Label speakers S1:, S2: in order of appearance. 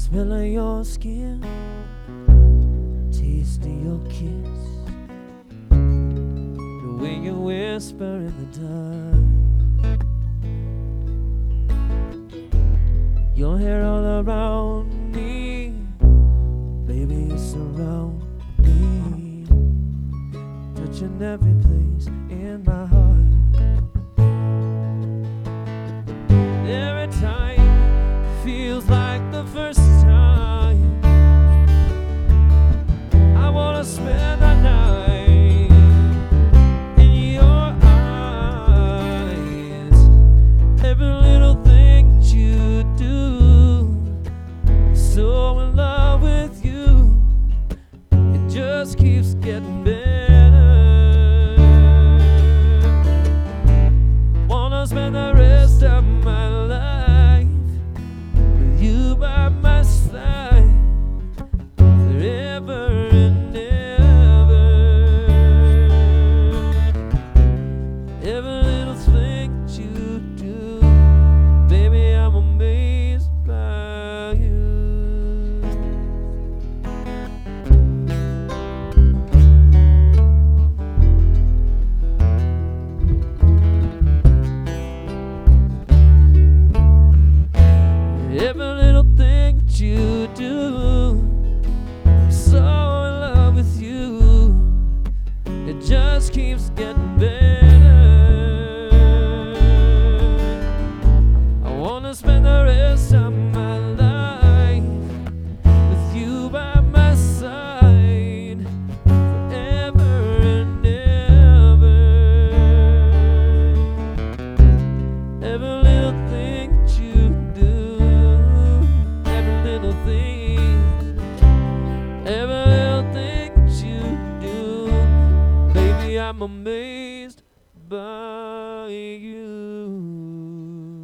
S1: smell of your skin, taste of your kiss, the way you whisper in the dark, your hair all around me, baby you surround me, touching every place in my heart. Every time feels like the first time. I wanna spend the night in your eyes. Every little thing that you do, I'm so in love with you. It just keeps getting better. Wanna spend the rest of my life with you by my side, forever and ever. Every little thing that you do, baby, I'm amazed by you. Every little thing that you do, I'm so in love with you. It just keeps getting better. I wanna spend the rest of my life with you by my side, forever and ever. Every little thing that you do, every little thing that you do, baby, I'm amazed by you.